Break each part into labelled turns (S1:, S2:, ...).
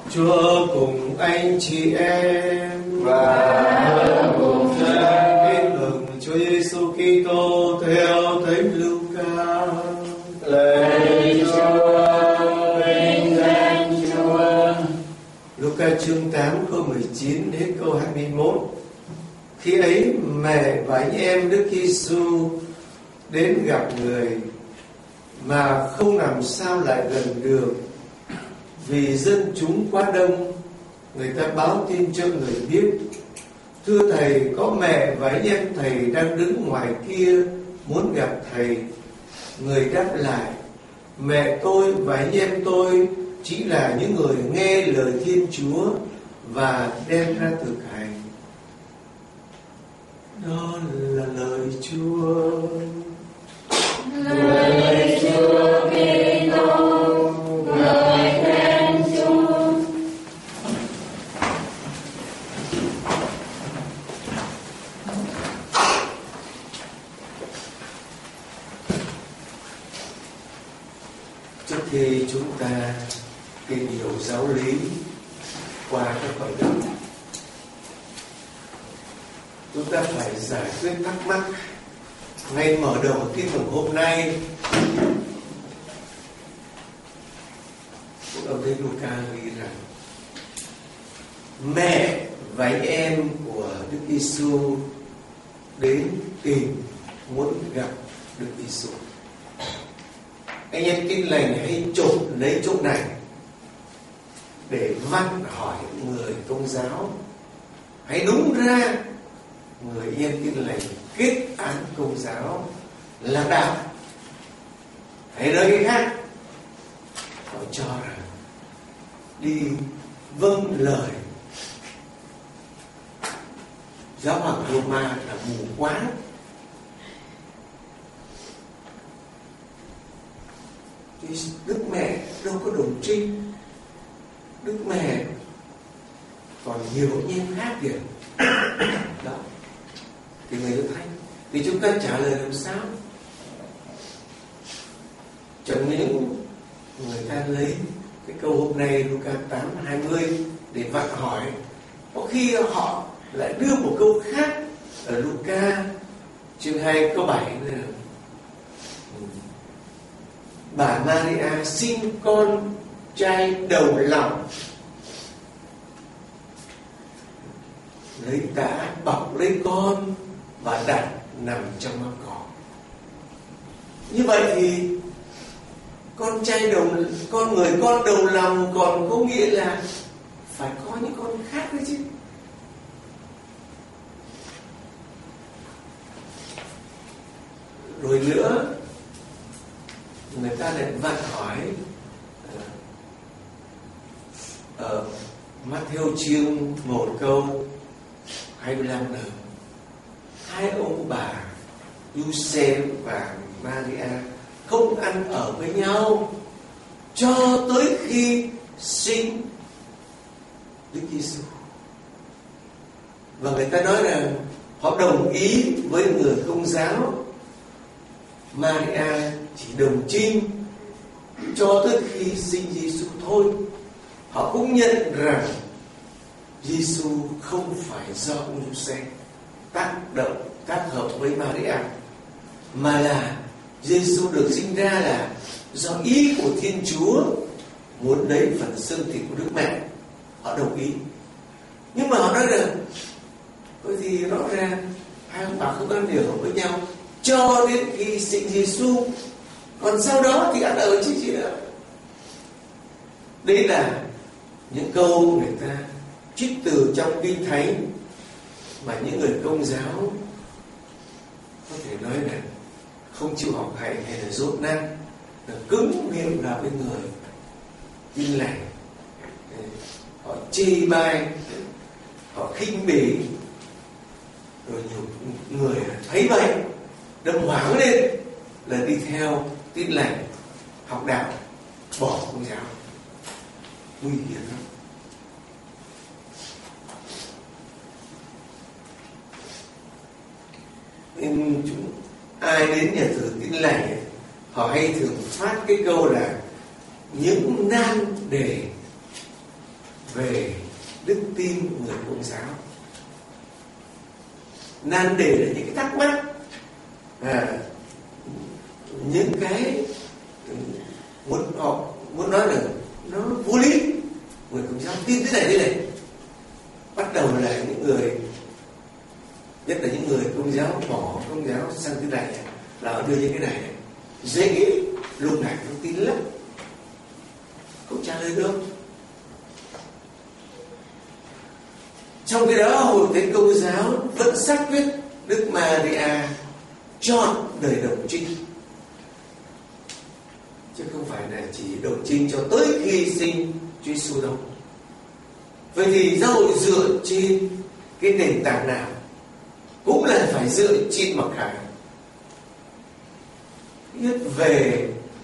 S1: Chúa cùng anh chị em
S2: và cùng cha.
S1: Tin mừng Chúa Giêsu Kitô theo Thánh Luca.
S2: Lạy Chúa, vinh danh Chúa.
S1: Luca chương 8 câu 19 đến câu 21. Khi ấy mẹ và anh em Đức Giêsu đến gặp người mà không làm sao lại gần được, vì dân chúng quá đông. Người ta báo tin cho người biết: thưa thầy, có mẹ và anh em thầy đang đứng ngoài kia muốn gặp thầy. Người đáp lại: mẹ tôi và anh em tôi chỉ là những người nghe lời Thiên Chúa và đem ra thực hành. Đó là lời Chúa.
S2: Lời Chúa Kitô, lời khen Chúa.
S1: Trước khi chúng ta tìm hiểu giáo lý qua các bài đức, chúng ta phải giải quyết thắc mắc ngay mở đầu tin mừng hôm nay. Cũng ở đây Luca ghi rằng mẹ và anh em của Đức Giêsu đến tìm, muốn gặp Đức Giêsu. Anh em Tin Lành hay chộp lấy chỗ này để vặn hỏi người Công giáo, hay đúng ra người anh em Tin Lành kết án Công giáo là đạo. Hay nói cái khác, họ cho rằng đi vâng lời giáo hoàng Roma là mù quáng. Thì Đức Mẹ đâu có đồng trinh, Đức Mẹ còn nhiều anh em khác kìa. Đó, thì người ta thấy, thì chúng ta trả lời làm sao? Chẳng những người ta lấy cái câu hôm nay Luca 8:20 để vặn hỏi, có khi họ lại đưa một câu khác ở Luca chương 2 câu 7 này: bà Maria sinh con trai đầu lòng, lấy tã bọc lấy con và đặt nằm trong mâm cỏ. Như vậy thì con đầu lòng còn có nghĩa là phải có những con khác đấy chứ. Rồi nữa, người ta lại vặn hỏi ở Matthew chương 1 câu 25 lời: hai ông bà Giuse và Maria không ăn ở với nhau cho tới khi sinh Đức Giêsu. Và người ta nói rằng họ đồng ý với người Công giáo, Maria chỉ đồng trinh cho tới khi sinh Giêsu thôi. Họ cũng nhận rằng Giêsu không phải do ông Giuse tác hợp với Maria, mà là Giêsu được sinh ra là do ý của Thiên Chúa muốn lấy phần xương thịt của Đức Mẹ. Họ đồng ý, nhưng mà họ nói rằng bởi vì rõ ràng hai ông bà không ăn điều hợp với nhau cho đến khi sinh Giêsu, còn sau đó thì ăn ở chứ gì nữa. Đấy là những câu người ta trích từ trong Kinh Thánh mà những người Công giáo có thể nói là không chịu học hành hay là dốt nát, là cứng miệng vào với người Tin Lành. Họ chê bai, họ khinh bỉ, rồi nhiều người thấy vậy đâm hoảng lên là đi theo Tin Lành, học đạo, bỏ Công giáo. Nguy hiểm lắm. Nên ai đến nhà thờ Tin Lành, họ hay thường phát cái câu là những nan đề về đức tin của người Công giáo. Nan đề là những cái thắc mắc, những cái muốn nói là nó vô lý. Người Công giáo tin thế này. Bắt đầu là những người, nhất là những người Công giáo bỏ Công giáo sang thế này, là họ đưa những cái này dễ nghĩ, lúc này thông tin lắm, không trả lời được. Trong khi đó Hội Thánh Công giáo vẫn xác quyết Đức Maria chọn đời đồng trinh, chứ không phải là chỉ đồng trinh cho tới khi sinh Chúa Giêsu đâu. Vậy thì giáo hội dựa trên cái nền tảng nào? Cũng là phải dựa trên mặc khải. Nhất về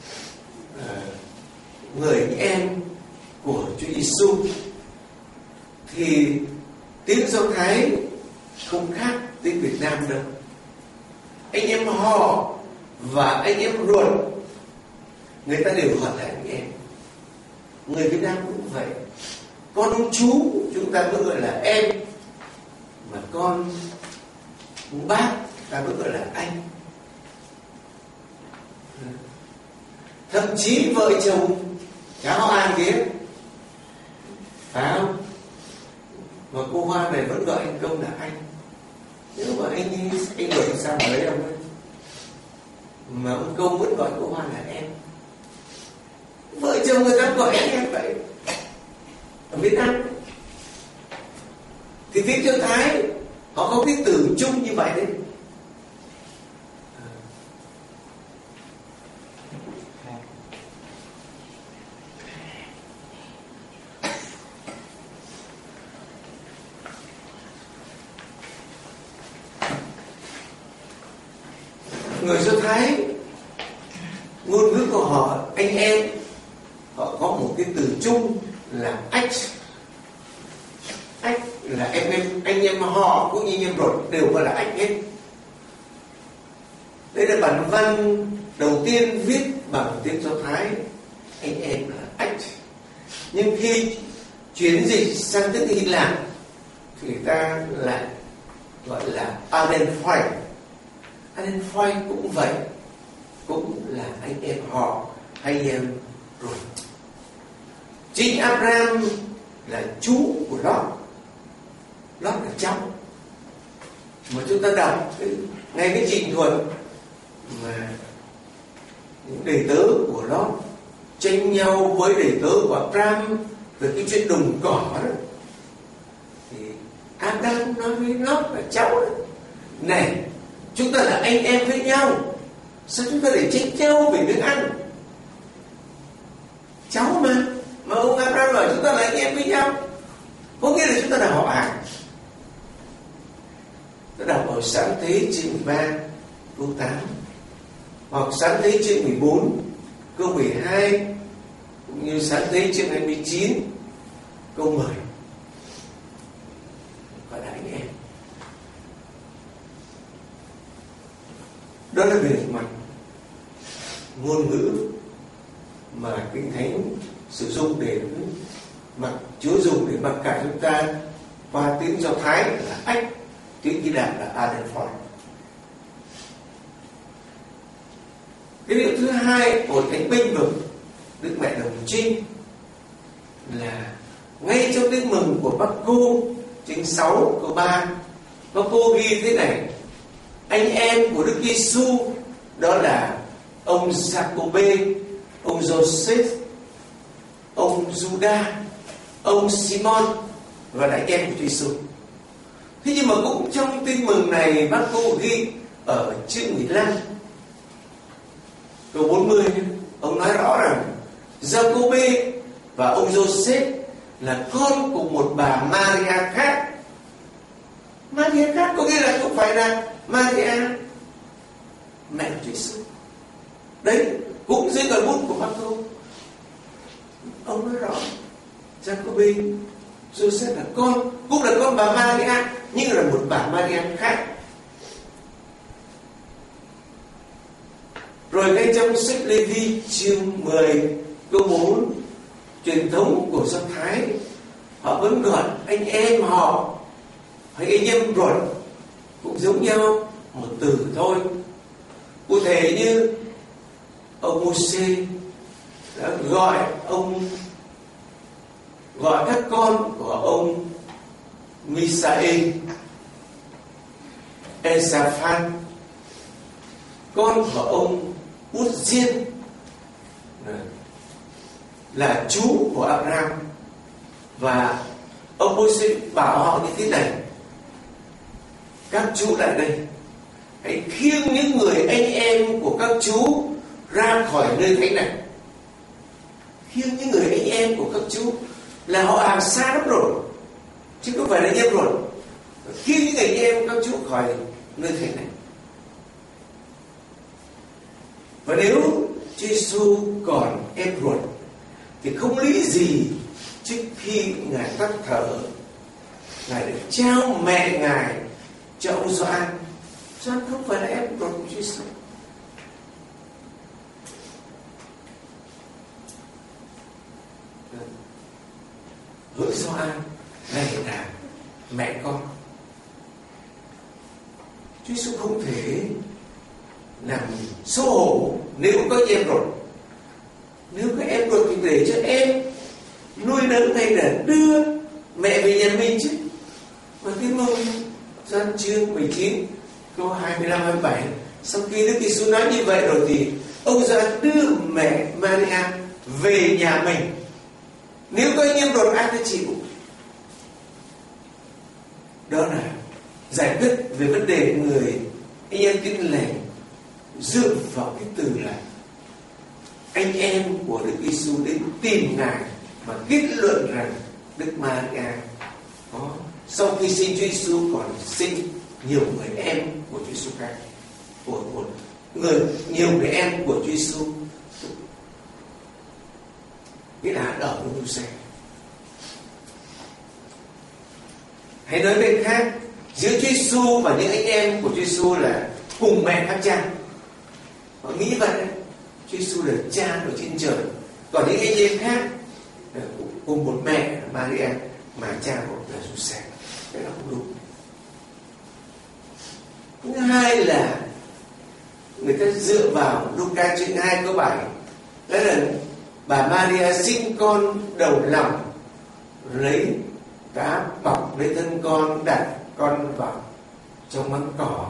S1: người anh em của Chúa Giêsu thì tiếng Do Thái không khác tiếng Việt Nam đâu. Anh em họ và anh em ruột, người ta đều gọi là anh em. Người Việt Nam cũng vậy. Con ông chú chúng ta vẫn gọi là em, mà con ông bác ta vẫn gọi là anh. Thậm chí vợ chồng cháu họ An kia, phải không? Mà cô Hoa này vẫn gọi anh Công là anh. Nếu mà anh gọi sao mà lấy ông ấy, mà ông Công vẫn gọi cô Hoa là em. Vợ chồng người ta gọi anh em vậy. Ở Việt Nam thì tiếng Do Thái họ có cái từ chung như vậy đấy. Người Do Thái ngôn ngữ của họ, anh em, họ có một cái từ chung là ách. Ách là anh em họ cũng như anh em ruột đều gọi là ách hết. Đây là bản văn đầu tiên viết bằng tiếng Do Thái, anh em là ách. Nhưng khi chuyển dịch sang tiếng Hy Lạp thì người ta lại gọi là adenphoi. Adenphoi cũng vậy, cũng là anh em họ, anh em ruột. Chính Abraham là chú của Lót, Lót là cháu. Mà chúng ta đọc ngay cái trình thuật mà những đầy tớ của Lót tranh nhau với đầy tớ của Abraham về cái chuyện đồng cỏ đó, thì Abraham nói với Lót là cháu đó, này chúng ta là anh em với nhau, sao chúng ta để tranh nhau về miếng ăn? Cháu mà ông Abraham bảo chúng ta là anh em với nhau, có nghĩa là chúng ta là họ hàng. Tôi đọc ở Sáng Thế chương 13 câu 8, hoặc Sáng Thế chương 14 câu 12, cũng như Sáng Thế chương 29 câu 10, gọi là anh em. Đó là về mặt ngôn ngữ mà Kinh Thánh sử dụng để mặc Chúa dùng để mặc cả chúng ta qua tiếng Do Thái là ách, tiếng Hy Lạp là adenphoi. Cái điều thứ hai của Thánh Binh Vực Đức Mẹ Đồng Trinh là ngay trong tiếng mừng của Bác-cô chương 6 câu 3, Bác-cô ghi thế này: anh em của Đức Giêsu đó là ông Giacôbê, ông Joseph, ông Juda, ông Simon và là anh em của Chúa Giêsu. Thế nhưng mà cũng trong tin mừng này, bác cô ghi ở chương 15 câu 40, ông nói rõ rằng Giacôbê và ông Joseph là con của một bà Maria khác. Maria khác có nghĩa là không phải là Maria mẹ của Chúa Giêsu. Đấy cũng dưới cờ bút của bác cô, ông nói rõ Giacôbê, Joseph là con, cũng là con bà Maria, nhưng là một bà Maria khác. Rồi ngay trong sách Lê-vi chương 10 câu 4, truyền thống của Do Thái họ vẫn gọi anh em họ hay anh em ruột, cũng giống nhau một từ thôi. Cụ thể như ông Môi-se đã gọi các con của ông Mi-sa-ê, E-sa-phan, con của ông Út-diên là chú của Abraham, và ông Môi-se bảo họ như thế này: các chú lại đây, hãy khiêng những người anh em của các chú ra khỏi nơi thánh này. Khiêng những người anh em của các chú là họ hàng xa lắm rồi, chứ không phải là anh em rồi. Khiêng những người anh em các chú khỏi nơi thánh này. Và nếu Chúa Giêsu còn em ruột thì không lý gì trước khi Ngài tắt thở, Ngài đã trao mẹ Ngài cho ông Gioan. Gioan không phải là em ruột của Chúa Giêsu. Hỡi Gioan, này là mẹ con. Chúa Giêsu không thể làm xấu hổ nếu có em ruột. Nếu có em ruột thì để cho em nuôi nấng hay là đưa mẹ về nhà mình chứ. Và Tin Mừng Gioan chương 19 câu 25-27, sau khi Đức Giêsu nói như vậy rồi thì ông Gioan đưa mẹ Maria về nhà mình. Nếu có anh em ruột ai phải chịu. Đó là giải quyết về vấn đề người anh em Tin Lành dựa vào cái từ là anh em của Đức Giêsu đến tìm Ngài mà kết luận rằng Đức Maria có sau khi sinh Chúa Giêsu còn sinh nhiều người em của Chúa Giêsu khác, của nhiều người em của Chúa Giêsu, nghĩa là ở với Giuse. Hay nói cách khác, giữa Chúa Giêsu và những anh em của Chúa Giêsu là cùng mẹ khác cha. Họ nghĩ vậy đấy. Chúa Giêsu là cha ở trên trời, còn những anh em khác là cùng một mẹ Maria mà cha của là Giuse. Cái đó không đúng. Thứ hai là người ta dựa vào Luca chương 2 câu 7, đó là bà Maria sinh con đầu lòng, lấy cá bọc lấy thân con, đặt con vào trong măng cỏ.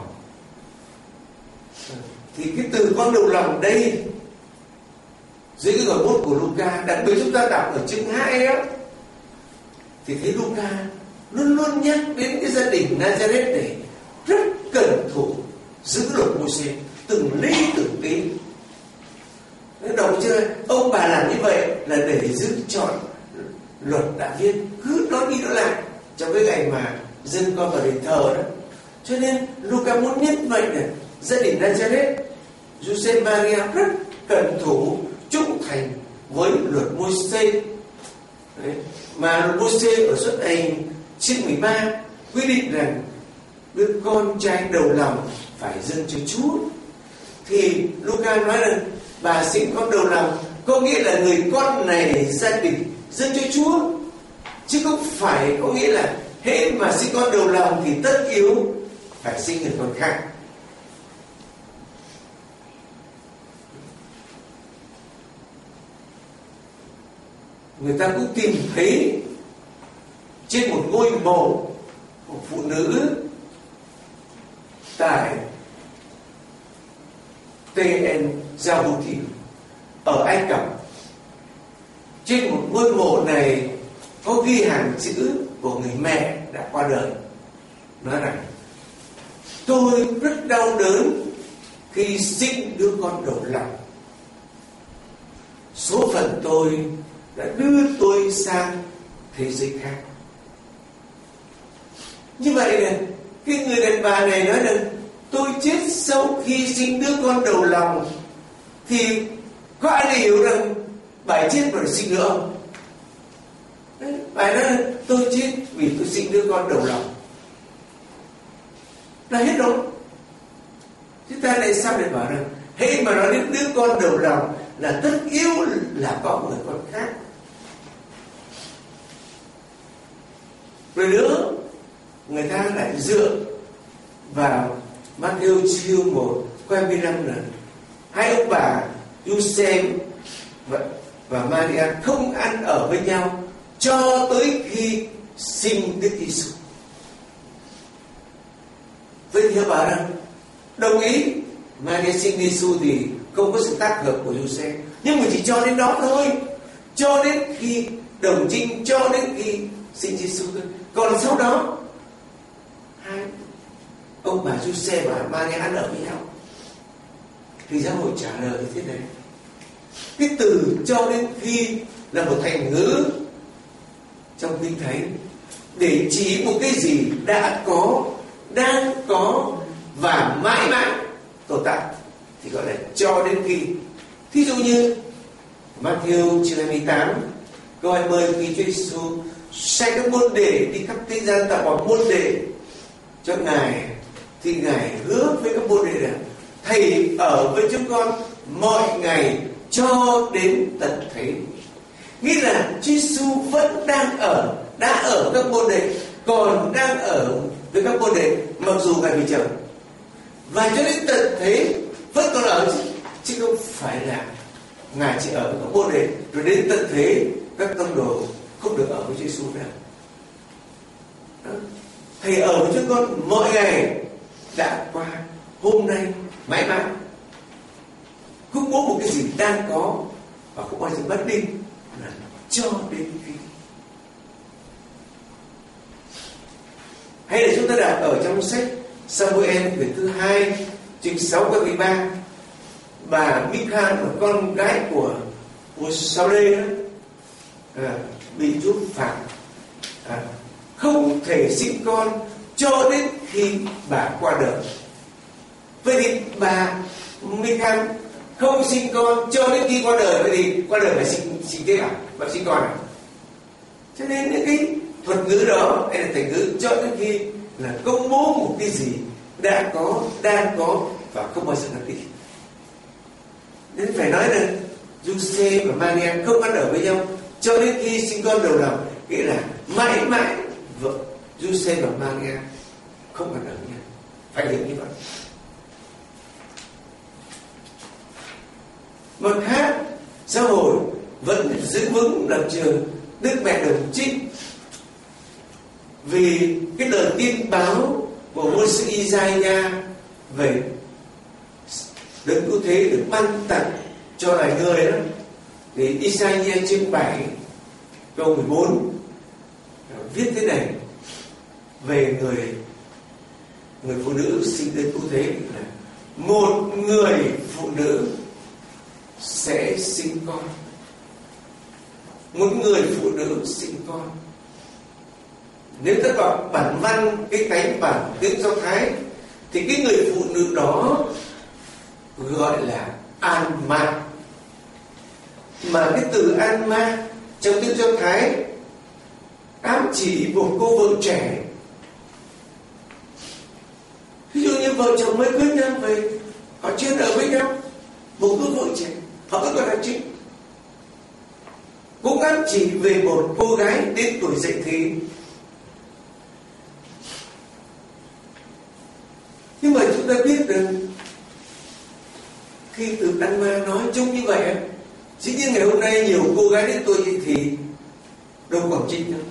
S1: Thì cái từ con đầu lòng đây dưới cái gợi bút của Luca, đặc biệt chúng ta đọc ở chương 2 á, thì thấy Luca luôn luôn nhắc đến cái gia đình Nazareth này rất cẩn thủ giữ luật Môi-se từng ly từng tí. Đọc chưa? Ông bà làm như vậy là để giữ trọn luật đã viết, cứ nói đi nói lại trong cái ngày mà dân con vào đền thờ đó. Cho nên Luca muốn nhấn vậy là gia đình Nazareth, Giuse Maria rất cẩn thủ trung thành với luật Môi-se. Mà luật Môi-se ở Xuất Hành chương 13 quy định rằng đứa con trai đầu lòng phải dâng cho Chúa. Thì Luca nói rằng bà sinh con đầu lòng có nghĩa là người con này gia đình dâng cho Chúa, chứ không phải có nghĩa là hễ mà sinh con đầu lòng thì tất yếu phải sinh người con khác. Người ta cũng tìm thấy trên một ngôi mộ của phụ nữ tại Ten Djibouti ở Ai Cập. Trên một ngôi mộ này có ghi hàng chữ của người mẹ đã qua đời, nói rằng: tôi rất đau đớn khi sinh đứa con đầu lòng. Số phận tôi đã đưa tôi sang thế giới khác. Như vậy là cái người đàn bà này nói rằng tôi chết sau khi sinh đứa con đầu lòng, thì có ai hiểu rằng bà chết rồi sinh nữa không? Bà nói tôi chết vì tôi sinh đứa con đầu lòng là hết rồi. Chúng ta lại sao để bảo rằng hễ mà nói đến đứa con đầu lòng là tất yếu là có người con khác. Rồi nữa, người ta lại dựa vào Matthew chương 1 câu 25 là hai ông bà Giuse và Maria không ăn ở với nhau cho tới khi sinh Đức Giêsu. Vậy thì bà rằng đồng ý Maria sinh Giêsu thì không có sự tác hợp của Giuse, nhưng mà chỉ cho đến đó thôi, cho đến khi đồng trinh, cho đến khi sinh Giêsu thôi. Còn sau đó hai ông bà Giuse và Maria ăn ở với nhau. Thì giáo hội trả lời như thế này: cái từ cho đến khi là một thành ngữ trong Kinh Thánh để chỉ một cái gì đã có, đang có và mãi mãi tồn tại, thì gọi là cho đến khi. Thí dụ như Matthew chương 28 câu 20, khi Chúa Giêsu sai các môn đệ đi khắp thế gian tạo bỏ môn đệ cho Ngài, thì Ngài hứa với các môn đệ rằng Thầy ở với chúng con mọi ngày cho đến tận thế. Nghĩa là Chúa Giêsu vẫn đang ở, đã ở với các môn đệ, còn đang ở với các môn đệ mặc dù Ngài bị chồng, và cho đến tận thế vẫn còn ở, chứ không phải là Ngài chỉ ở với các môn đệ rồi đến tận thế các tông đồ không được ở với Chúa Giêsu nữa. Thầy ở với chúng con mọi ngày đã qua, hôm nay, mãi mãi. Không có một cái gì đang có và không bao giờ mất đi, là cho đến khi. Hay là chúng ta đọc ở trong sách Samuel quyển thứ 2 chương 6 câu 13, bà Michal, một con gái của Saul đó, bị Chúa phạt không thể sinh con cho đến khi bà qua đời. Vậy thì bà Michal không sinh con cho đến khi qua đời. Vậy thì qua đời phải sinh thế nào? Và sinh con à? Cho nên những cái thuật ngữ đó hay là thành ngữ cho đến khi là công bố một cái gì đã có, đang có và không bao giờ mất đi. Nên phải nói là Giuse và Maria không ăn ở với nhau cho đến khi sinh con đầu lòng, nghĩa là mãi mãi vợ Giuse và Maria không ăn ở với nhau. Phải hiểu như vậy. Mặt khác, giáo hội vẫn giữ vững lập trường Đức Mẹ Đồng Trinh, vì cái lời tin báo của ngôn sứ Isaiah về Đấng Cứu Thế được ban tặng cho loài người đó. Thì Isaiah chương 7 câu 14 viết thế này về người phụ nữ sinh Đấng Cứu Thế là một người phụ nữ sẽ sinh con. Một người phụ nữ sinh con. Nếu ta đọc bản văn cái cánh bản tiếng Do Thái thì cái người phụ nữ đó gọi là Alma. Mà cái từ Alma trong tiếng Do Thái ám chỉ một cô vợ trẻ. Ví dụ như vợ chồng mới cưới nhau về, họ chưa ở với nhau, một cô vợ trẻ, họ vẫn còn là chính. Cũng ám chỉ về một cô gái đến tuổi dậy thì. Nhưng mà chúng ta biết rằng khi từ Alma nói chung như vậy, dĩ nhiên ngày hôm nay nhiều cô gái đến tuổi dậy thì đâu còn trinh đâu.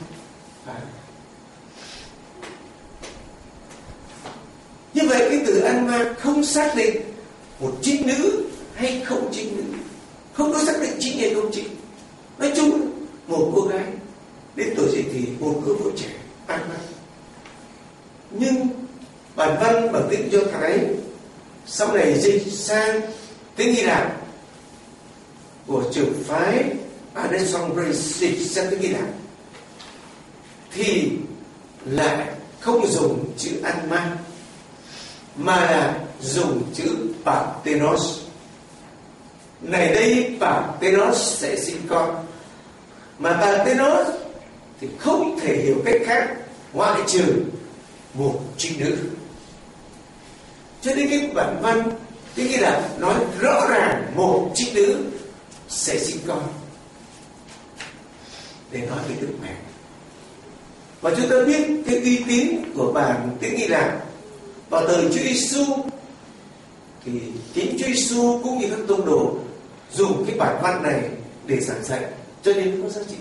S1: Như vậy cái từ Alma không xác định một trinh nữ hay không trinh nữ, không có xác định trinh hay không trinh. Nói chung một cô gái đến tuổi dậy thì, một cô vợ trẻ Alma. Nhưng bản văn bằng tiếng Do Thái sau này dịch sang tiếng Hy Lạp của trường phái Alexandria dịch sang tiếng Hy Lạp thì lại không dùng chữ Alma mà là dùng chữ Parthenos. Này đây Parthenos sẽ sinh con, mà Parthenos thì không thể hiểu cách khác ngoại trừ một trinh nữ. Cho nên cái bản văn cái nghĩa là nói rõ ràng một trinh nữ sẽ sinh con để nói về Đức Mẹ. Và chúng ta biết cái uy tín của bản tiếng Hy Lạp vào thời Chúa Giêsu, thì chính Chúa Giêsu cũng như các tông đồ dùng cái bản văn này để giảng dạy, cho nên nó có giá trị.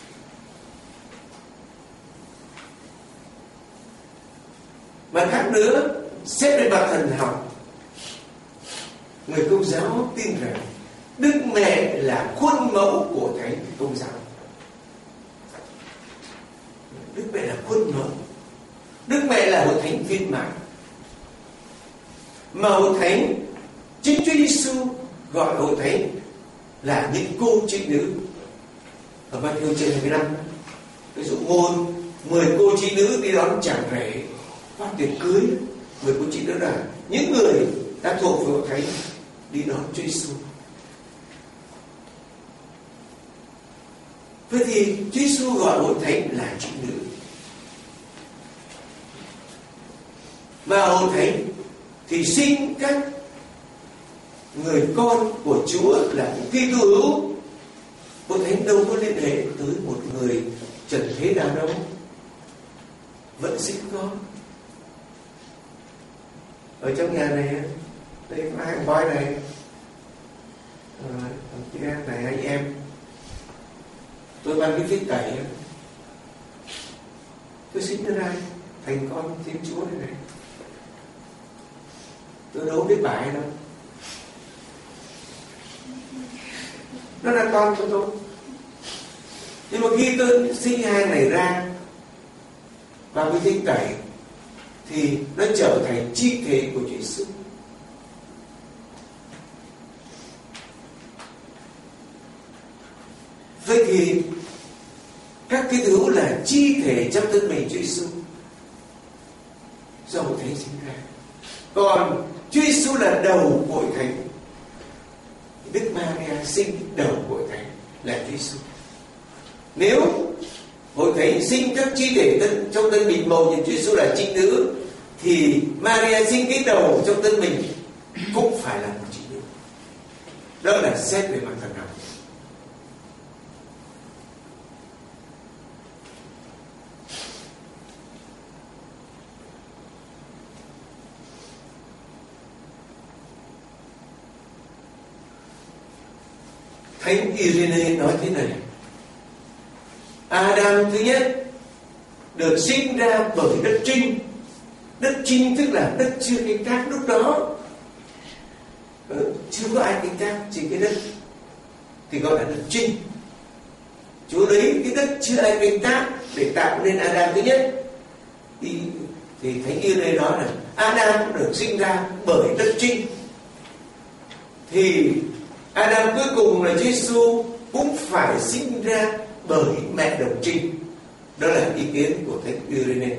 S1: Mặt khác nữa, xét về mặt thần học, người Công giáo tin rằng Đức Mẹ là khuôn mẫu của Thánh Công giáo. Đức Mẹ là khuôn mẫu. Đức Mẹ là hội thánh viên mãn. Mà hội thánh, chính Chúa Giêsu gọi hội thánh là những cô chị nữ. Ở Matthew chương 25, ví dụ ngôn 10 cô chị nữ đi đón chàng rể phát tiệc cưới. 10 cô chị nữ là những người đã thuộc về hội thánh đi đón Chúa Giêsu. Vậy thì Chúa Giêsu gọi hội thánh là chị nữ. Và hội thánh thì sinh các người con của Chúa là những Kitô hữu. Hội thánh đâu có liên hệ tới một người trần thế nào đâu, vẫn sinh con. Ở trong nhà này, đây có hai boy này, chị em này, anh em. Tôi mang cái viết cày, tôi sinh ra thành con Thiên Chúa này này. Tôi đâu biết bài đâu, nó là con của tôi. Nhưng mà khi tôi sinh hai này ra vào cái viết cày thì nó trở thành chi thể của Chúa Giêsu. Vậy thì các cái thứ là chi thể trong thân mình Chúa Giêsu do hội thánh sinh ra. Còn Chúa Giêsu là đầu của hội thánh, Đức Maria sinh đầu của hội thánh là Chúa Giêsu. Nếu hội thánh sinh các chi thể trong thân mình màu nhìn Chúa Giêsu là chị nữ, thì Maria sinh cái đầu trong thân mình cũng phải là một chị nữ. Đó là xét về mặt thần học. Thánh Irenee nói thế này: Adam thứ nhất được sinh ra bởi đất trinh. Đất trinh tức là đất chưa canh tác lúc đó, chưa có ai canh tác, chỉ cái đất thì gọi là đất trinh. Chúa lấy cái đất chưa ai canh tác để tạo nên Adam thứ nhất. Thì Thánh Irenee nói là Adam được sinh ra bởi đất trinh. Thì Adam cuối cùng là Chúa Giêsu cũng phải sinh ra bởi mẹ đồng trinh. Đó là ý kiến của Thánh Irenee.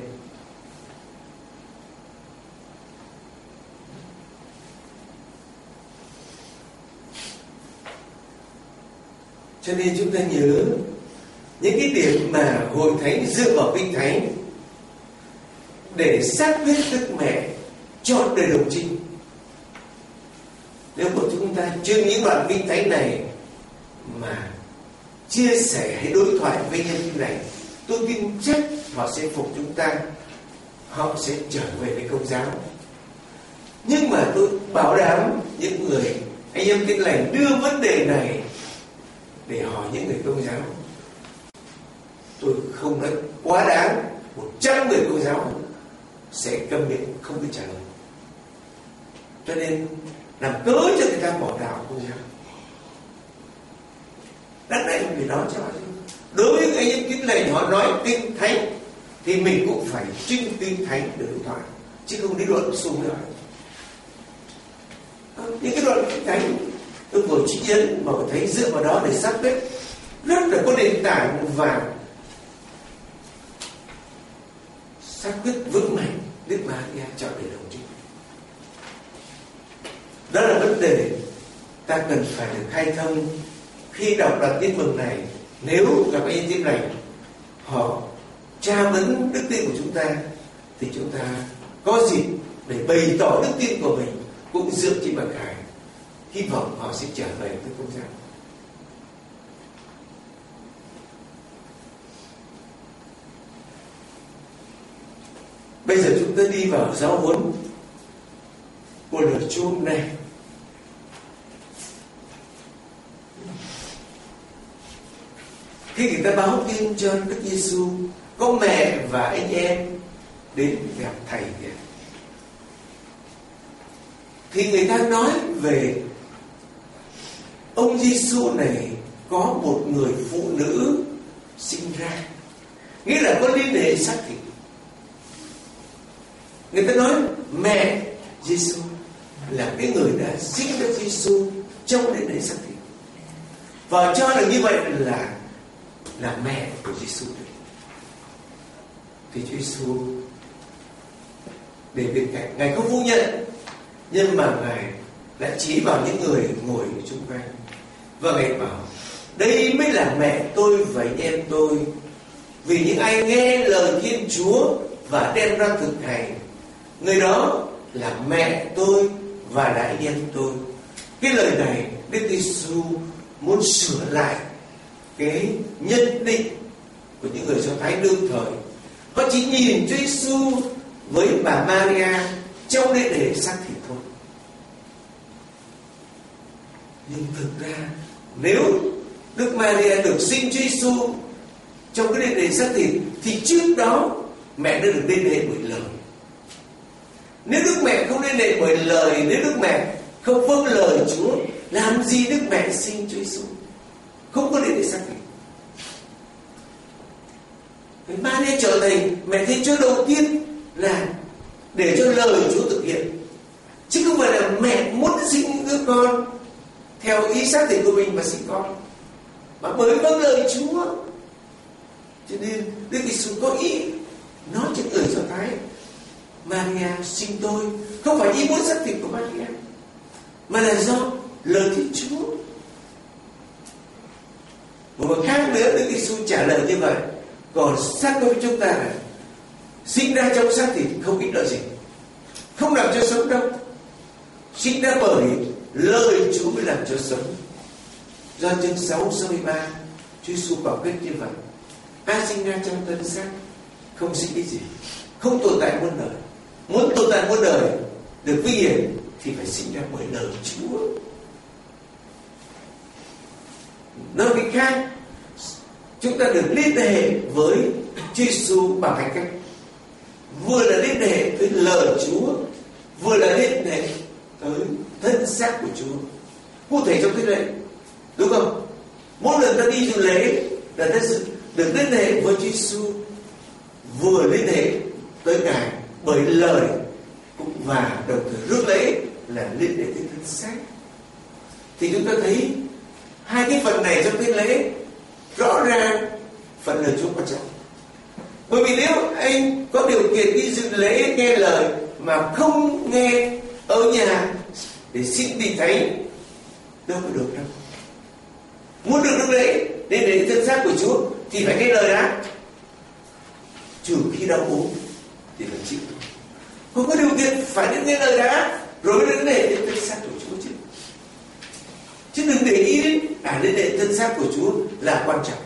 S1: Cho nên chúng ta nhớ những cái điểm mà hội thánh dựa vào kinh thánh để xác quyết Đức Mẹ chọn đời đồng trinh. Nếu mà chúng ta trưng những đoạn kinh thánh này mà chia sẻ hay đối thoại với nhân kinh này, tôi tin chắc họ sẽ phục chúng ta, họ sẽ trở về với Công giáo. Nhưng mà tôi bảo đảm những người anh em Tin Lành đưa vấn đề này để hỏi những người Công giáo, tôi không nói quá đáng 100 người Công giáo sẽ câm miệng không biết trả lời. Cho nên làm cớ cho người ta bỏ đạo Công giáo. Đất này mình nói cho họ. Đối với anh em Tin Lành họ nói kinh thánh thì mình cũng phải trưng kinh thánh để đối thoại, chứ không đi luận xung nữa. Những cái đoạn kinh thánh tôi vừa trích dẫn mà tôi thấy dựa vào đó để xác quyết rất là có nền tảng và xác quyết vững mạnh Đức Maria chọn để đồng trinh. Đó là vấn đề ta cần phải được khai thông khi đọc đoạn tin mừng này. Nếu gặp anh em Tin Lành họ tra vấn đức tin của chúng ta thì chúng ta có dịp để bày tỏ đức tin của mình cũng dựa trên bậc Hải. Hy vọng họ sẽ trở về với Công giáo. Bây giờ chúng ta đi vào giáo huấn của lời Chúa hôm nay. Khi người ta báo tin cho Đức Giêsu có mẹ và anh em đến gặp thầy kìa, thì người ta nói về ông Giêsu này có một người phụ nữ sinh ra, nghĩa là có liên hệ xác thịt. Người ta nói mẹ Giêsu là cái người đã sinh ra Giêsu trong liên hệ xác thịt, và cho là như vậy là mẹ của Giêsu. Thì Chúa Giêsu để bên cạnh, Ngài không phủ nhận, nhưng mà Ngài đã chỉ vào những người ngồi chung quanh, và Ngài bảo đây mới là mẹ tôi và anh em tôi, vì những ai nghe lời Thiên Chúa và đem ra thực hành, người đó là mẹ tôi và là anh em tôi. Cái lời này Đức Giêsu muốn sửa lại cái nhận định của những người Do Thái đương thời. Họ chỉ nhìn Chúa Giêsu với bà Maria trong liên hệ xác thịt thôi. Nhưng thực ra nếu Đức Maria được sinh Chúa Giêsu trong cái liên hệ xác thịt, thì trước đó mẹ đã được liên hệ bởi lời. Nếu Đức Mẹ không liên hệ bởi lời, nếu Đức Mẹ không vâng lời Chúa, làm gì Đức Mẹ sinh Chúa Giêsu? Không có liên hệ xác thịt. Cái Maria trở thành mẹ Thiên Chúa đầu tiên là để cho lời Chúa thực hiện, chứ không phải là mẹ muốn sinh những đứa con theo ý xác thịt của mình mà sinh con, mà bởi vâng lời Chúa. Cho nên Đức Giêsu có ý nói cho người Do Thái, Maria sinh tôi không phải ý muốn xác thịt của Maria, mà là do lời Thiên Chúa. Một mặt khác nữa, Đức Giêsu trả lời như vậy. Còn xác với chúng ta là sinh ra trong xác thịt không ích lợi gì, không làm cho sống đâu. Sinh ra bởi lời Chúa mới làm cho sống. Do chương 6 số 13 Chúa Giêsu bảo kết như vậy: ai sinh ra trong thân xác không sinh cái gì, không tồn tại muôn đời. Muốn tồn tại muôn đời được vinh hiển thì phải sinh ra bởi lời Chúa. Nói cách khác, chúng ta được liên hệ với Chúa Giêsu bằng hai cách: vừa là liên hệ với lời Chúa, vừa là liên hệ tới thân xác của Chúa. Cụ thể trong thế lễ, đúng không? Mỗi lần ta đi dự lễ là ta được liên hệ với Chúa Giêsu, vừa liên hệ tới Ngài bởi lời, và đồng thời rước lễ là liên hệ tới thân xác. Thì chúng ta thấy hai cái phần này trong thế lễ rõ ràng phần lời Chúa quan trọng. Bởi vì nếu anh có điều kiện đi dự lễ nghe lời mà không nghe ở nhà để xin vị thánh, đâu có được đâu. Muốn được rước lễ đến thân xác của Chúa thì phải nghe lời đã, trừ khi đau ốm thì là chịu. Không có điều kiện phải đến nghe lời đã rồi mới đến để thân xác của Chúa chứ. Chứ đừng để ý đến liên hệ thân xác của Chúa là quan trọng.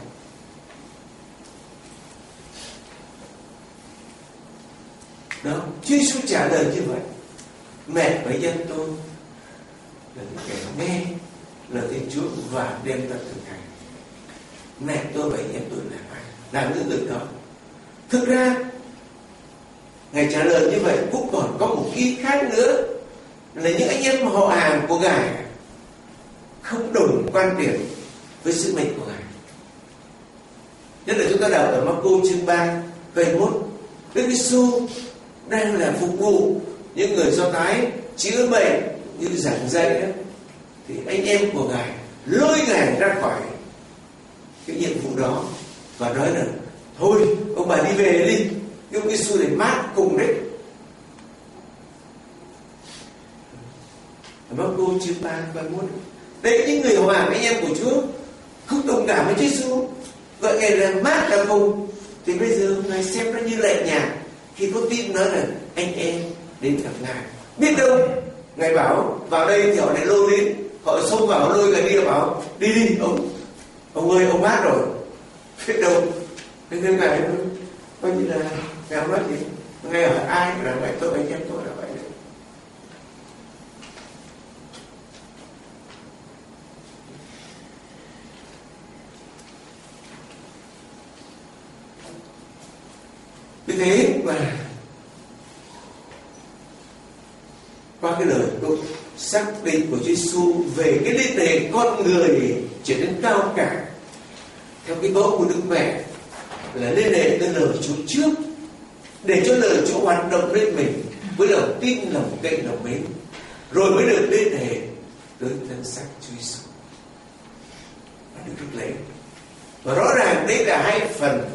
S1: Đó, Chúa Giêsu trả lời như vậy: mẹ và dân tôi là những kẻ nghe lời Thiên Chúa và đem ra thực hành. Mẹ tôi và em tôi là ai? Làm những việc đó. Thực ra Ngài trả lời như vậy cũng còn có một ý khác nữa, là những anh em họ hàng của Ngài không đồng quan điểm với sứ mệnh của Ngài. Nhất là chúng ta đọc ở Marco chương 3 câu 21, Đức Giêsu đang là phục vụ những người Do Thái chữa bệnh như giảng dạy đó, thì anh em của Ngài lôi Ngài ra khỏi cái nhiệm vụ đó và nói là thôi ông bà đi về đi, Đức Giêsu để mát cùng đấy. Marco chương 3 câu 21, đấy những người họ hàng anh em của Chúa không đồng cảm với Chúa Giêsu, gọi Ngài là mát là cùng, thì bây giờ Ngài xem nó như lệ nhạc khi có tin nói là anh em đến gặp Ngài. Biết đâu Ngài bảo vào đây thì họ lại lôi đến, họ xông vào họ lôi Ngài đi, bảo đi đi ông ơi ông mát rồi. Biết đâu nên Ngài coi như là Ngài nói gì Nghe hỏi ai là vậy, tôi anh em tôi là vậy đấy. Vì thế mà qua cái lời tôi xác định của Chúa Giêsu về cái liên hệ con người trở nên cao cả theo cái gốc của Đức Mẹ là liên hệ tới lời Chúa trước, để cho lời Chúa hoạt động lên mình với lòng tin, lòng cậy, lòng mến, rồi mới được liên hệ tới thân xác Chúa Giêsu và được rước lễ. Và rõ ràng đây là hai phần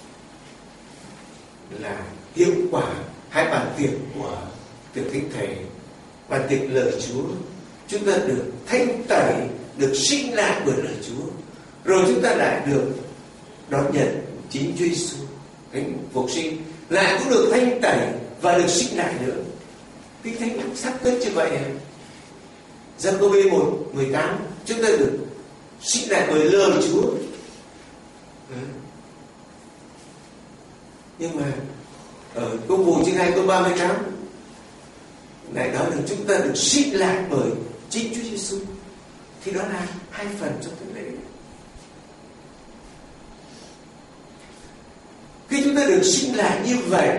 S1: là hiệu quả hai bàn tiệc của tiệc thánh thể. Bàn tiệc lời Chúa, chúng ta được thanh tẩy, được sinh lại bởi lời Chúa, rồi chúng ta lại được đón nhận chính Chúa Giêsu thánh phục sinh, lại cũng được thanh tẩy và được sinh lại nữa. Kinh Thánh sắp tới như vậy. Gia-cô-bê 1:18 chúng ta được sinh lại bởi lời Chúa. Nhưng mà ở Công vụ chương 2 câu 38 này nói rằng chúng ta được sinh lại bởi chính Chúa Giêsu. Thì đó là hai phần trong thánh lễ. Khi chúng ta được sinh lại như vậy,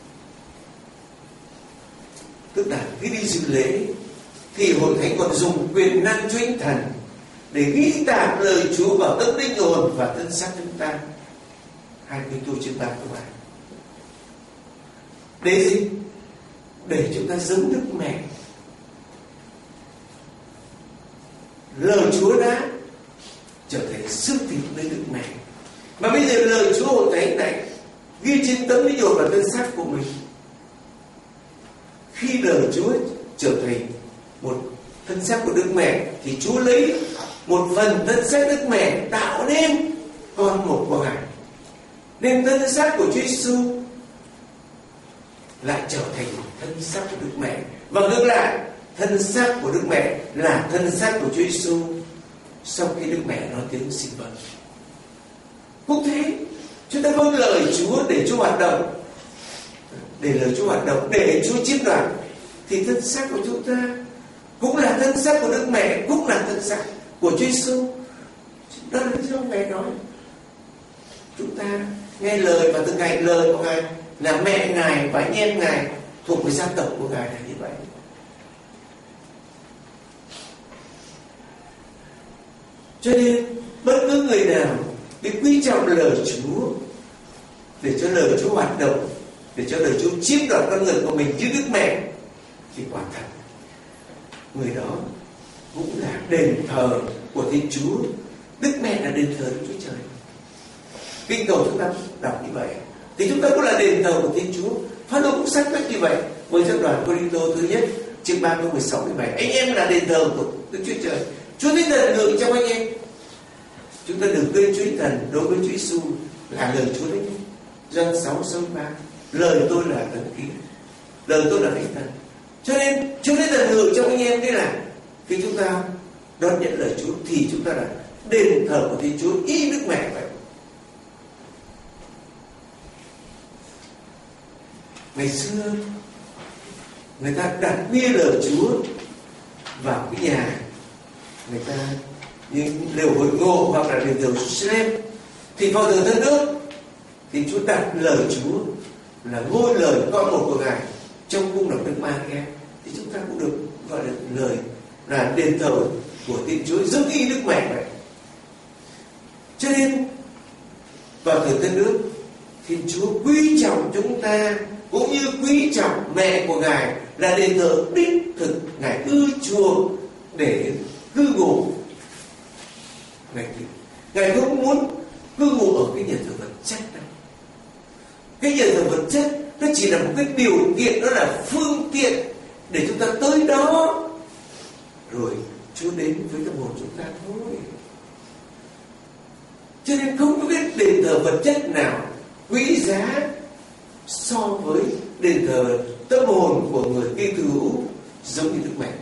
S1: tức là khi đi dự lễ thì Hội Thánh còn dùng quyền năng Chúa Thánh Thần để ghi tạc lời Chúa vào tâm linh hồn và thân xác chúng ta. 2 Cô-rinh-tô chương 3 câu 3. Để gì? Để chúng ta giống Đức Mẹ. Lời Chúa đã trở thành xương thịt với Đức Mẹ, mà bây giờ lời Chúa Hội Thánh này ghi trên tấm linh hồn và thân xác của mình. Khi lời Chúa trở thành một thân xác của Đức Mẹ thì Chúa lấy một phần thân xác Đức Mẹ tạo nên con một của Ngài, nên thân xác của Chúa Giêsu lại trở thành thân xác của Đức Mẹ, và ngược lại, thân xác của Đức Mẹ là thân xác của Chúa Giêsu sau khi Đức Mẹ nói tiếng xin vâng. Cũng thế, chúng ta vâng lời Chúa để Chúa hoạt động, để lời Chúa hoạt động, để Chúa chiếm đoạt, thì thân xác của chúng ta cũng là thân xác của Đức Mẹ, cũng là thân xác của Chúa Giêsu. Đó là lý do Ngài nói chúng ta nghe lời và thực hành lời của Ngài, là mẹ Ngài và anh em Ngài thuộc về gia tộc của Ngài là như vậy. Cho nên bất cứ người nào biết quý trọng lời Chúa, để cho lời Chúa hoạt động, để cho lời Chúa chiếm đoạt con người của mình như Đức Mẹ, thì quả thật người đó cũng là đền thờ của Thiên Chúa. Đức Mẹ là đền thờ của Chúa Trời. Kinh cầu chúng ta đọc như vậy thì chúng ta cũng là đền thờ của Thiên Chúa. Phao-lô cũng xác quyết như vậy với trong đoạn Cô-rinh-tô thứ nhất chương 3 câu 16 17. Anh em là đền thờ của Đức Chúa Trời. Chúa Thánh Thần ngự trong anh em. Chúng ta đừng quên Chúa Thánh Thần đối với Chúa Giêsu là lời Chúa đấy. Giăng 6:3 lời tôi là thần khí, lời tôi là Thánh Thần. Cho nên Chúa Thánh Thần ngự trong anh em, thế là khi chúng ta đón nhận lời Chúa thì chúng ta là đền thờ của Thiên Chúa y Đức Mẹ vậy. Ngày xưa người ta đặt bia lời Chúa vào cái nhà người ta, như lều hội ngộ hoặc là đền thờ Jerusalem, thì vào giờ thân nước thì Chúa đặt lời Chúa là ngôi lời con một của Ngài trong cung đọc Đức Ma-kia, thì chúng ta cũng được gọi là lời là đền thờ của Thiên Chúa giống y Đức Mẹ vậy. Cho nên vào thời thân nước, Thiên Chúa quý trọng chúng ta cũng như quý trọng mẹ của Ngài là đền thờ đích thực. Ngài ưa chuộng để cư ngụ. Ngài không muốn cư ngụ ở cái nhà thờ vật chất đâu. Cái nhà thờ vật chất nó chỉ là một cái điều kiện, nó là phương tiện để chúng ta tới đó, rồi Chúa đến với tâm hồn chúng ta thôi. Cho nên không có cái đền thờ vật chất nào quý giá so với đền thờ tâm hồn của người Kitô hữu giống như Đức Mẹ.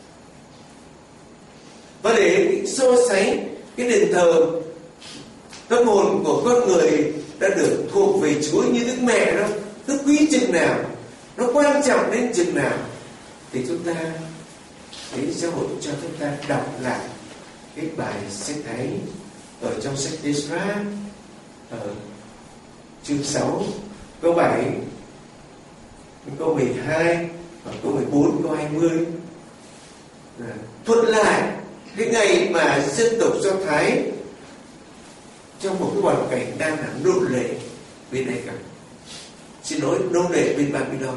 S1: Và để so sánh cái đền thờ tâm hồn của con người đã được thuộc về Chúa như Đức Mẹ đó nó quý chừng nào, nó quan trọng đến chừng nào, thì chúng ta thấy giáo hội cho chúng ta đọc lại cái bài sách thánh ở trong sách Ezra ở chương 6 câu 7, câu 12 và câu 14, câu 20 thuật lại cái ngày mà dân tộc Do Thái trong một cái hoàn cảnh đang là nô lệ bên Ai Cập, xin lỗi, nô lệ bên Babylon.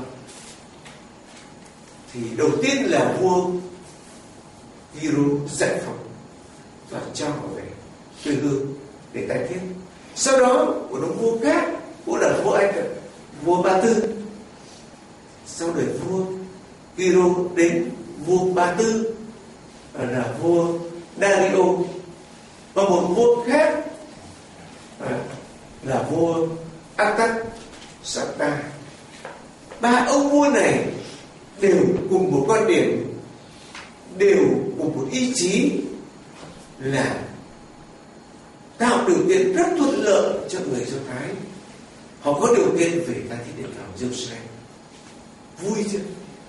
S1: Thì đầu tiên là vua Hiro giải phóng và cho họ về quê hương để tái thiết. Sau đó một ông vua khác cũng là vua Ai Cập, vua Ba Tư. Sau đời vua Hiro đến vua Ba Tư là vua Dario, và một vua khác là vua Artaxerxes. Ba ông vua này đều cùng một quan điểm, đều cùng một ý chí là tạo điều kiện rất thuận lợi cho người Do Thái. Họ có điều kiện về tái thiết đền thờ Jerusalem. Vui chưa?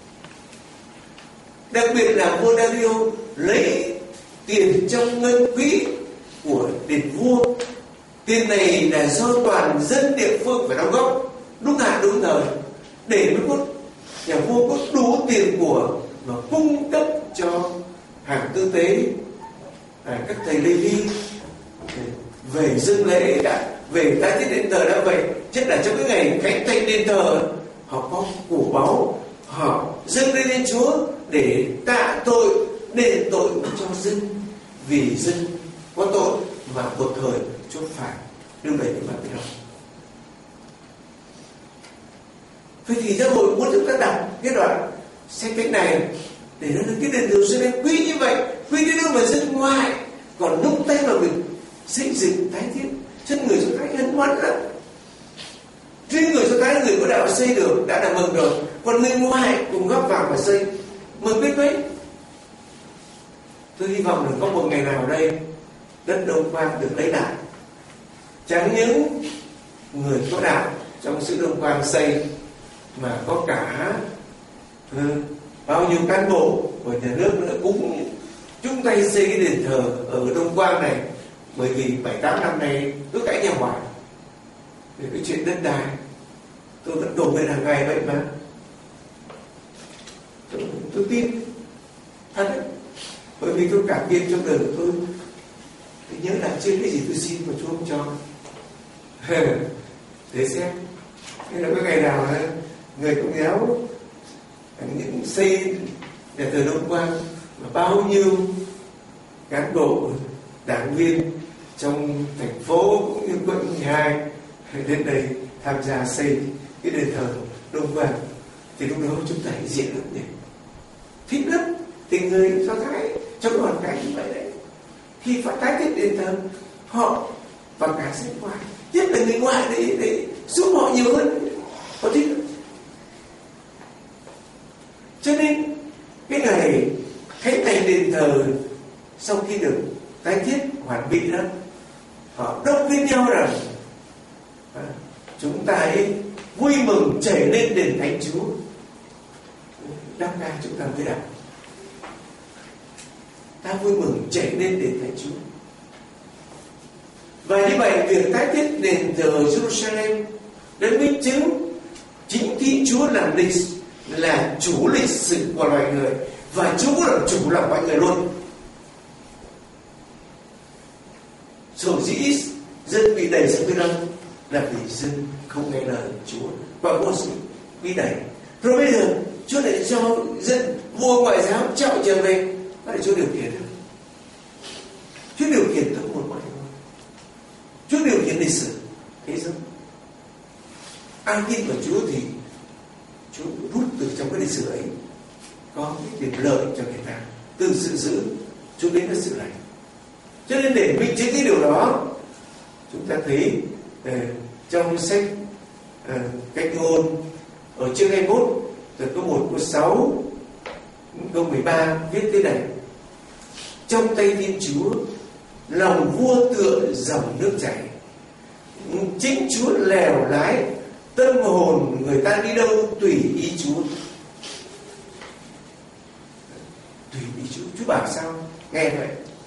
S1: Đặc biệt là vua Dario lấy tiền trong ngân quỹ của đền vua. Tiền này là do toàn dân địa phương phải đóng góp đúng hạn đúng thời, để mới có nhà vua có đủ tiền của và cung cấp cho hàng tư tế, các thầy Lê Vi về dâng lễ đã, về tái thiết đền thờ đã vậy. Nhất là trong cái ngày khánh thành đền thờ, họ có của báu, họ dâng lên Chúa để tạ tội, đền tội cho dân, vì dân có tội mà một thời Chúa phải đưa về những bản đó. Vậy thì giáo hội muốn chúng ta đọc cái đoạn sách cách này để nó được cái đền thờ Jerusalem quý như vậy, quý đến đâu mà dân ngoại còn nung tay vào mình xây dựng tái thiết, chân người Do Thái hân hoan lắm. Riêng người Do Thái, người có đạo xây được đã là mừng rồi, còn người ngoại cùng góp vào mà xây, mừng biết mấy. Tôi hy vọng là có một ngày nào đây đất Đông Quang được lấy lại, chẳng những người có đạo trong xứ Đông Quang xây, mà có cả bao nhiêu cán bộ của nhà nước nữa cũng chung tay xây cái đền thờ ở Đông Quang này. Bởi vì 7-8 năm nay cứ cãi nhau hoài về cái chuyện đất đai. Tôi vẫn đổ lên hàng ngày vậy mà. Tôi tin thật đấy. Bởi vì tôi cảm nhận trong đời của tôi nhớ là trên cái gì tôi xin mà Chúa không cho. Để xem thế là cái ngày nào người Công giáo những xây nhà thờ Đông Quang và bao nhiêu cán bộ đảng viên trong thành phố cũng như quận 12 đến đây tham gia xây cái đền thờ Đông Quang, thì lúc đó chúng ta hãy diện lắm nhỉ, thích lắm. Thì người Do Thái trong hoàn cảnh như vậy đấy, khi phải tái thiết đền thờ họ và cả dân ngoại, nhất là người ngoại để giúp họ nhiều hơn, họ thích lắm. Cho nên cái ngày khánh thành đền thờ sau khi được tái thiết hoàn bị đó, họ động viên nhau rằng chúng ta hãy vui mừng chảy lên đền thánh Chúa, đáp ca chúng ta mới đọc. Ta vui mừng chảy lên đền thánh Chúa. Và như vậy việc tái thiết đền thờ Jerusalem đã minh chứng chính Thiên Chúa là chủ lịch sử của loài người, và Chúa cũng là chủ lòng mọi người luôn. Sở dĩ dân bị đẩy sang phía đông là vì dân không nghe lời Chúa và vô sự bị đẩy. Rồi bây giờ Chúa lại cho dân vua ngoại giáo chọn trở về, và Chúa điều khiển được. Chúa điều khiển tất một mọi người. Chúa điều khiển lịch sử thế giới. Ai tin vào Chúa thì Chúa rút từ trong cái lịch sử ấy có cái điểm lợi cho người ta. Từ sự giữ Chúa đến cái sự lành. Cho nên để minh chứng cái điều đó, chúng ta thấy trong sách Cách Ngôn ở chương 21 từ câu 1 câu 6 câu 13 viết thế này: trong tay Thiên Chúa lòng vua tựa dòng nước chảy, chính Chúa lèo lái tâm hồn người ta đi đâu tùy ý Chúa. Tùy ý Chúa. Chúa bảo sao nghe vậy.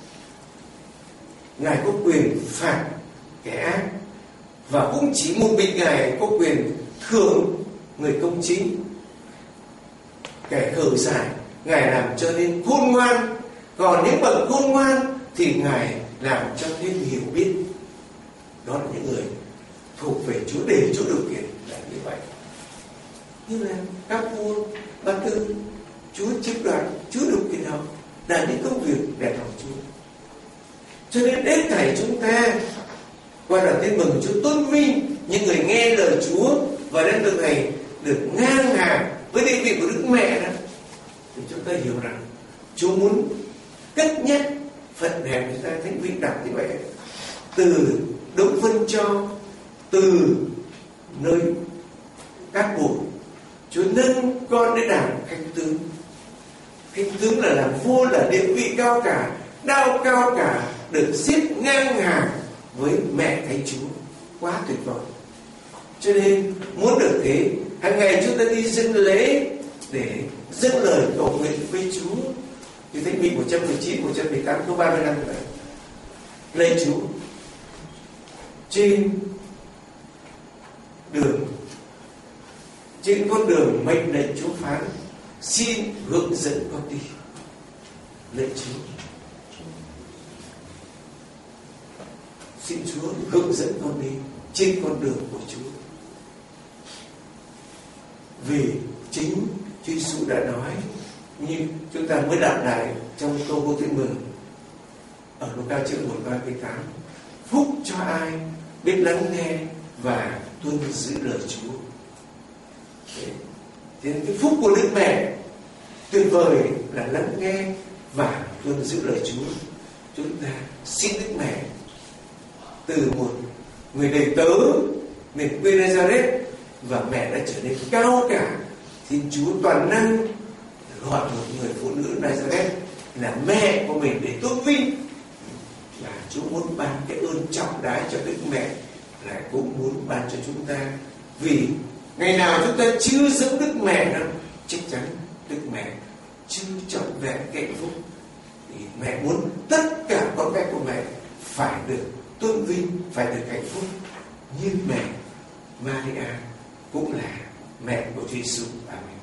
S1: Ngài có quyền phạt kẻ ác, và cũng chỉ một mình Ngài có quyền thưởng người công chính. Kẻ khờ dại Ngài làm cho nên khôn ngoan, còn những bậc khôn ngoan thì Ngài làm cho nên hiểu biết. Đó là những người thuộc về Chúa, để Chúa điều kiện là như vậy. Như là các vua Ba Tư, Chúa chiếm đoạt, Chúa điều kiện họ là những công việc đẹp lòng Chúa. Cho nên hết thảy chúng ta qua đoàn tin mừng Chúa tôn vinh những người nghe lời Chúa và đến từng ngày được ngang hàng với địa vị của Đức Mẹ đó, thì chúng ta hiểu rằng Chúa muốn cất nhắc phận hèn chúng ta. Thánh vị đọc như vậy, từ đống phân cho, từ nơi cát bụi, Chúa nâng con đến đàn khanh tướng. Khanh tướng là làm vua, là địa vị cao cả, đao cao cả, được xếp ngang hàng với mẹ Thánh Chúa. Quá tuyệt vời. Cho nên muốn được thế, hàng ngày chúng ta đi dâng lễ để dâng lời cầu nguyện với Chúa. Thì Thánh vị 119, 118 câu 35 này: lạy Chúa, trên con đường mệnh lệnh Chúa phán, xin hướng dẫn con đi. Lạy Chúa, xin Chúa hướng dẫn con đi trên con đường của Chúa. Vì chính Chúa Giêsu đã nói, như chúng ta mới đọc lại trong câu vô tin mừng ở Luca chương 1:38: phúc cho ai biết lắng nghe và tuân giữ lời Chúa. Thì cái phúc của Đức Mẹ tuyệt vời là lắng nghe và tuân giữ lời Chúa. Chúng ta xin Đức Mẹ từ một người đầy tớ miền quê Nazareth, và mẹ đã trở nên cao cả Thiên Chúa toàn năng, gọi một người phụ nữ Nazareth là mẹ của mình để tôn vinh. Và Chúa muốn ban cái ơn trọng đái cho Đức Mẹ, lại cũng muốn ban cho chúng ta. Vì ngày nào chúng ta chưa giữ Đức Mẹ đâu, chắc chắn Đức Mẹ chưa trọn vẹn hạnh phúc. Thì mẹ muốn tất cả con cái của mẹ phải được tôn vinh, phải được hạnh phúc như mẹ Maria cũng là mẹ của Chúa Giêsu. Amen.